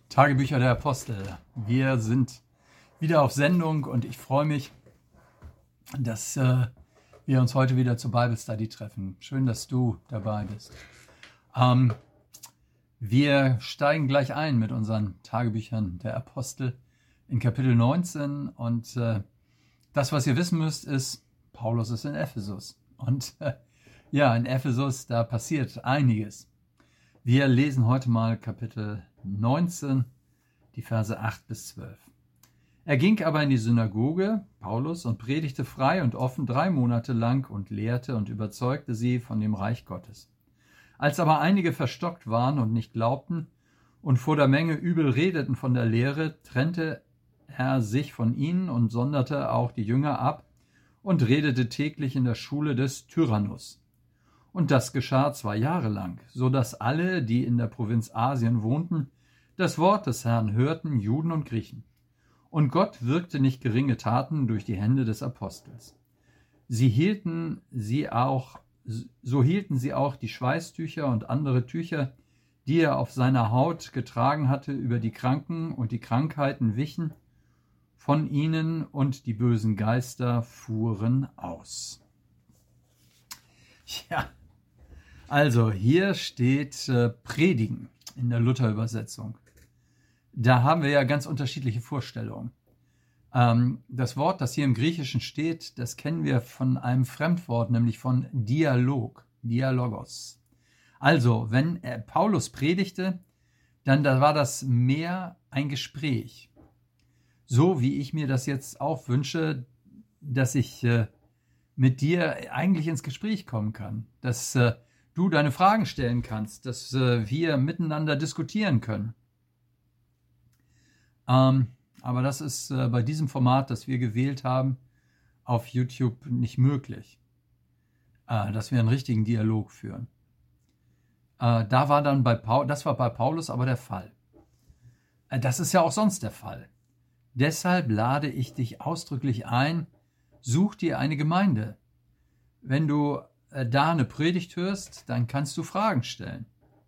Tagebücher der Apostel. Wir sind wieder auf Sendung und ich freue mich, dass wir uns heute wieder zur Bible Study treffen. Schön, dass du dabei bist. Wir steigen gleich ein mit unseren Tagebüchern der Apostel in Kapitel 19 und das, was ihr wissen müsst, ist, Paulus ist in Ephesus und in Ephesus, da passiert einiges. Wir lesen heute mal Kapitel 19, die Verse 8 bis 12. Er ging aber in die Synagoge, Paulus, und predigte frei und offen 3 Monate lang und lehrte und überzeugte sie von dem Reich Gottes. Als aber einige verstockt waren und nicht glaubten und vor der Menge übel redeten von der Lehre, trennte er sich von ihnen und sonderte auch die Jünger ab und redete täglich in der Schule des Tyrannus. Und das geschah 2 Jahre lang, so dass alle, die in der Provinz Asien wohnten, das Wort des Herrn hörten, Juden und Griechen. Und Gott wirkte nicht geringe Taten durch die Hände des Apostels. So hielten sie auch die Schweißtücher und andere Tücher, die er auf seiner Haut getragen hatte, über die Kranken, und die Krankheiten wichen von ihnen und die bösen Geister fuhren aus. Ja, also hier steht Predigen in der Luther-Übersetzung. Da haben wir ja ganz unterschiedliche Vorstellungen. Das Wort, das hier im Griechischen steht, das kennen wir von einem Fremdwort, nämlich von Dialog, Dialogos. Also, wenn Paulus predigte, dann war das mehr ein Gespräch. So wie ich mir das jetzt auch wünsche, dass ich mit dir eigentlich ins Gespräch kommen kann, dass du deine Fragen stellen kannst, dass wir miteinander diskutieren können. Aber das ist bei diesem Format, das wir gewählt haben, auf YouTube nicht möglich, dass wir einen richtigen Dialog führen. Das war bei Paulus aber der Fall. Das ist ja auch sonst der Fall. Deshalb lade ich dich ausdrücklich ein, such dir eine Gemeinde. Wenn du da eine Predigt hörst, dann kannst du Fragen stellen.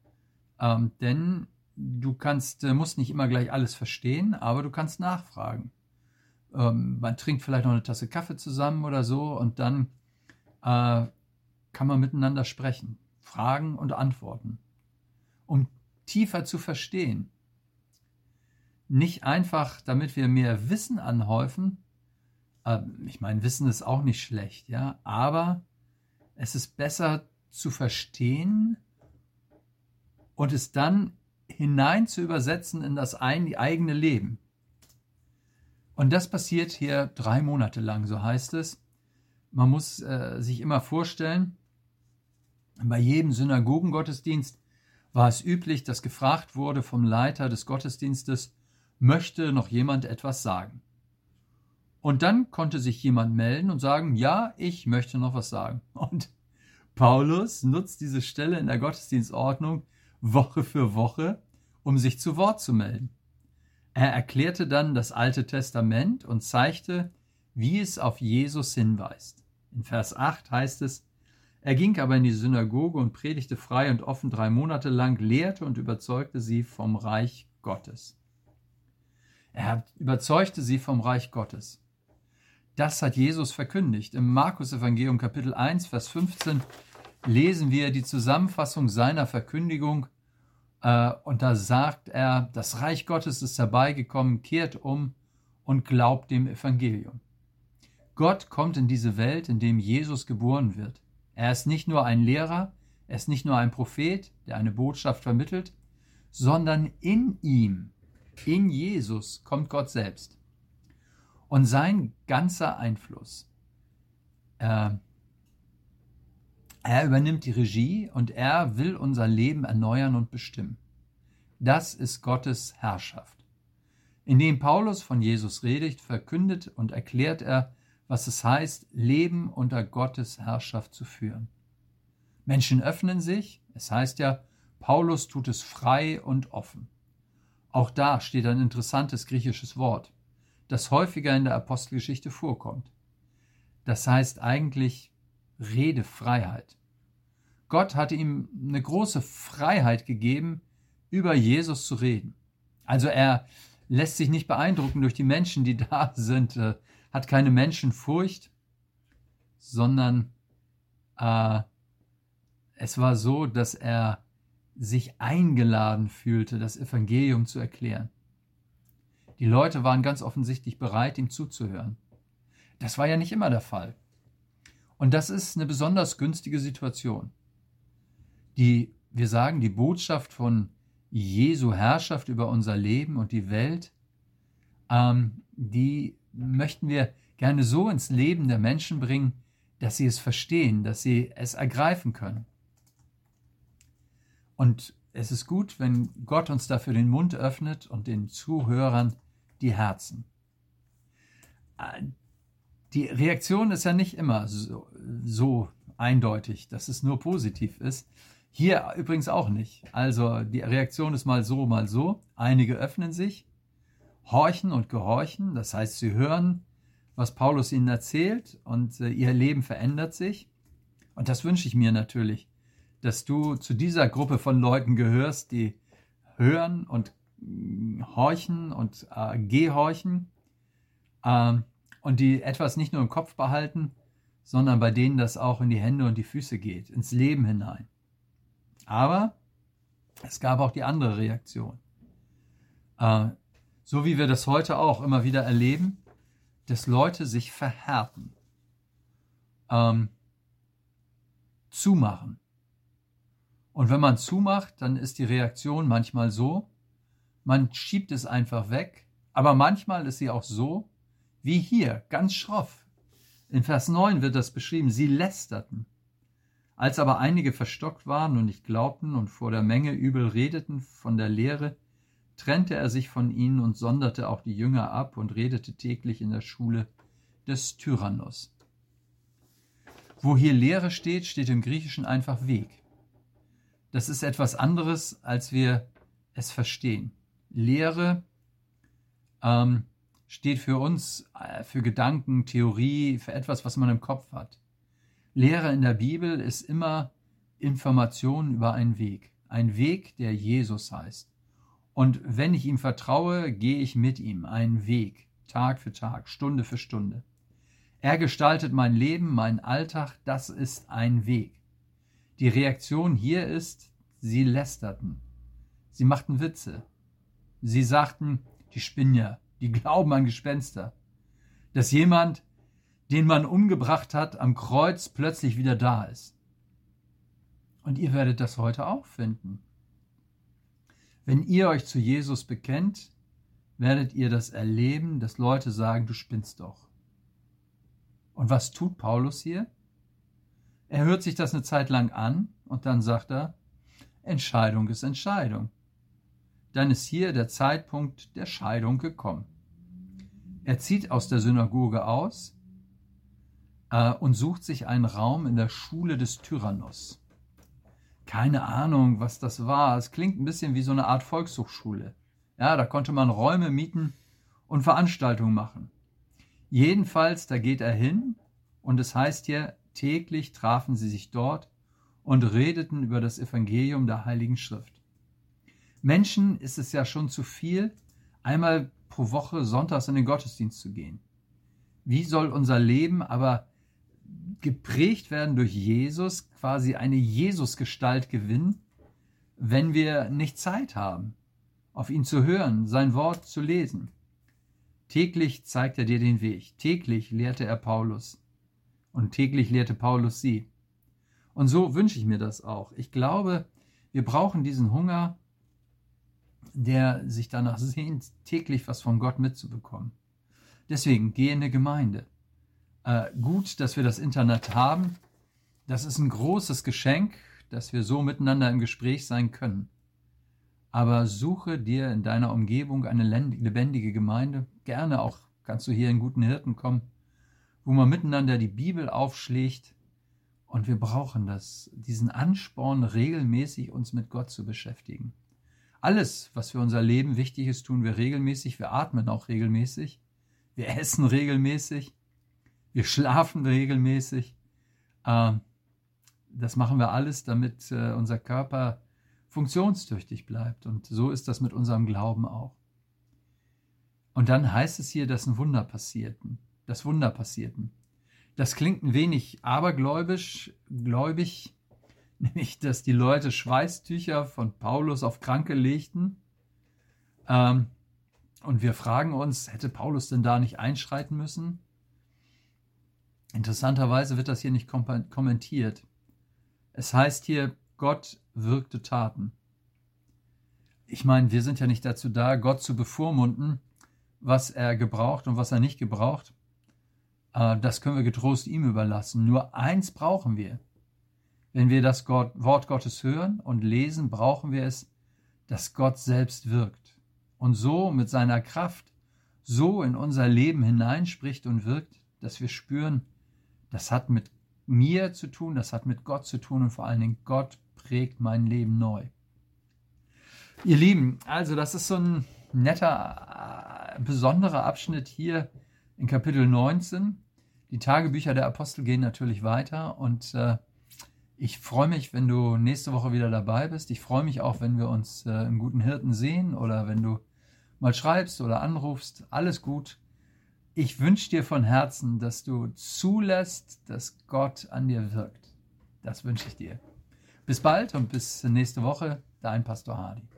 Denn du musst nicht immer gleich alles verstehen, aber du kannst nachfragen. Man trinkt vielleicht noch eine Tasse Kaffee zusammen oder so und dann kann man miteinander sprechen, Fragen und Antworten, um tiefer zu verstehen. Nicht einfach, damit wir mehr Wissen anhäufen. Ich meine, Wissen ist auch nicht schlecht, ja, aber es ist besser zu verstehen und es dann hinein zu übersetzen in das eigene Leben. Und das passiert hier 3 Monate lang, so heißt es. Man muss sich immer vorstellen, bei jedem Synagogengottesdienst war es üblich, dass gefragt wurde vom Leiter des Gottesdienstes, möchte noch jemand etwas sagen? Und dann konnte sich jemand melden und sagen, ja, ich möchte noch was sagen. Und Paulus nutzt diese Stelle in der Gottesdienstordnung Woche für Woche, um sich zu Wort zu melden. Er erklärte dann das Alte Testament und zeigte, wie es auf Jesus hinweist. In Vers 8 heißt es, er ging aber in die Synagoge und predigte frei und offen 3 Monate lang, lehrte und überzeugte sie vom Reich Gottes. Er überzeugte sie vom Reich Gottes. Das hat Jesus verkündigt. Im Markus-Evangelium Kapitel 1, Vers 15 lesen wir die Zusammenfassung seiner Verkündigung und da sagt er, das Reich Gottes ist herbeigekommen, kehrt um und glaubt dem Evangelium. Gott kommt in diese Welt, in dem Jesus geboren wird. Er ist nicht nur ein Lehrer, er ist nicht nur ein Prophet, der eine Botschaft vermittelt, sondern in ihm, in Jesus, kommt Gott selbst. Und sein ganzer Einfluss, er übernimmt die Regie und er will unser Leben erneuern und bestimmen. Das ist Gottes Herrschaft. Indem Paulus von Jesus redet, verkündet und erklärt er, was es heißt, Leben unter Gottes Herrschaft zu führen. Menschen öffnen sich, es heißt ja, Paulus tut es frei und offen. Auch da steht ein interessantes griechisches Wort, das häufiger in der Apostelgeschichte vorkommt. Das heißt eigentlich Redefreiheit. Gott hatte ihm eine große Freiheit gegeben, über Jesus zu reden. Also er lässt sich nicht beeindrucken durch die Menschen, die da sind, hat keine Menschenfurcht, sondern es war so, dass er sich eingeladen fühlte, das Evangelium zu erklären. Die Leute waren ganz offensichtlich bereit, ihm zuzuhören. Das war ja nicht immer der Fall. Und das ist eine besonders günstige Situation. Wir sagen, die Botschaft von Jesu Herrschaft über unser Leben und die Welt, die möchten wir gerne so ins Leben der Menschen bringen, dass sie es verstehen, dass sie es ergreifen können. Und es ist gut, wenn Gott uns dafür den Mund öffnet und den Zuhörern die Herzen. Die Reaktion ist ja nicht immer so eindeutig, dass es nur positiv ist. Hier übrigens auch nicht. Also die Reaktion ist mal so, mal so. Einige öffnen sich, horchen und gehorchen. Das heißt, sie hören, was Paulus ihnen erzählt und ihr Leben verändert sich. Und das wünsche ich mir natürlich, dass du zu dieser Gruppe von Leuten gehörst, die hören und horchen und gehorchen und die etwas nicht nur im Kopf behalten, sondern bei denen das auch in die Hände und die Füße geht, ins Leben hinein. Aber es gab auch die andere Reaktion. So wie wir das heute auch immer wieder erleben, dass Leute sich verhärten, zumachen. Und wenn man zumacht, dann ist die Reaktion manchmal so, man schiebt es einfach weg, aber manchmal ist sie auch so, wie hier, ganz schroff. In Vers 9 wird das beschrieben, sie lästerten. Als aber einige verstockt waren und nicht glaubten und vor der Menge übel redeten von der Lehre, trennte er sich von ihnen und sonderte auch die Jünger ab und redete täglich in der Schule des Tyrannos. Wo hier Lehre steht, steht im Griechischen einfach Weg. Das ist etwas anderes, als wir es verstehen. Lehre steht für uns, für Gedanken, Theorie, für etwas, was man im Kopf hat. Lehre in der Bibel ist immer Information über einen Weg, der Jesus heißt. Und wenn ich ihm vertraue, gehe ich mit ihm einen Weg, Tag für Tag, Stunde für Stunde. Er gestaltet mein Leben, meinen Alltag, das ist ein Weg. Die Reaktion hier ist, sie lästerten, sie machten Witze, sie sagten, die Spinner, die glauben an Gespenster, dass jemand, den man umgebracht hat, am Kreuz plötzlich wieder da ist. Und ihr werdet das heute auch finden. Wenn ihr euch zu Jesus bekennt, werdet ihr das erleben, dass Leute sagen, du spinnst doch. Und was tut Paulus hier? Er hört sich das eine Zeit lang an und dann sagt er, Entscheidung ist Entscheidung. Dann ist hier der Zeitpunkt der Scheidung gekommen. Er zieht aus der Synagoge aus und sucht sich einen Raum in der Schule des Tyrannos. Keine Ahnung, was das war. Es klingt ein bisschen wie so eine Art Volkshochschule. Ja, da konnte man Räume mieten und Veranstaltungen machen. Jedenfalls, da geht er hin und es heißt hier, täglich trafen sie sich dort und redeten über das Evangelium der Heiligen Schrift. Menschen ist es ja schon zu viel, einmal pro Woche sonntags in den Gottesdienst zu gehen. Wie soll unser Leben aber geprägt werden durch Jesus, quasi eine Jesusgestalt gewinnen, wenn wir nicht Zeit haben, auf ihn zu hören, sein Wort zu lesen? Täglich zeigt er dir den Weg, täglich lehrte er Paulus und täglich lehrte Paulus sie. Und so wünsche ich mir das auch. Ich glaube, wir brauchen diesen Hunger, der sich danach sehnt, täglich was von Gott mitzubekommen. Deswegen geh in eine Gemeinde. Gut, dass wir das Internet haben. Das ist ein großes Geschenk, dass wir so miteinander im Gespräch sein können. Aber suche dir in deiner Umgebung eine lebendige Gemeinde. Gerne auch kannst du hier in Guten Hirten kommen, wo man miteinander die Bibel aufschlägt. Und wir brauchen diesen Ansporn, regelmäßig uns mit Gott zu beschäftigen. Alles, was für unser Leben wichtig ist, tun wir regelmäßig. Wir atmen auch regelmäßig. Wir essen regelmäßig. Wir schlafen regelmäßig. Das machen wir alles, damit unser Körper funktionstüchtig bleibt. Und so ist das mit unserem Glauben auch. Und dann heißt es hier, dass das Wunder passierten. Das klingt ein wenig abergläubig, nämlich, dass die Leute Schweißtücher von Paulus auf Kranke legten. Und wir fragen uns, hätte Paulus denn da nicht einschreiten müssen? Interessanterweise wird das hier nicht kommentiert. Es heißt hier, Gott wirkte Taten. Ich meine, wir sind ja nicht dazu da, Gott zu bevormunden, was er gebraucht und was er nicht gebraucht. Das können wir getrost ihm überlassen. Nur eins brauchen wir. Wenn wir das Wort Gottes hören und lesen, brauchen wir es, dass Gott selbst wirkt. Und so mit seiner Kraft so in unser Leben hineinspricht und wirkt, dass wir spüren, das hat mit mir zu tun, das hat mit Gott zu tun und vor allen Dingen Gott prägt mein Leben neu. Ihr Lieben, also das ist so ein netter, besonderer Abschnitt hier in Kapitel 19. Die Tagebücher der Apostel gehen natürlich weiter und ich freue mich, wenn du nächste Woche wieder dabei bist. Ich freue mich auch, wenn wir uns im Guten Hirten sehen oder wenn du mal schreibst oder anrufst. Alles gut. Ich wünsche dir von Herzen, dass du zulässt, dass Gott an dir wirkt. Das wünsche ich dir. Bis bald und bis nächste Woche. Dein Pastor Hardy.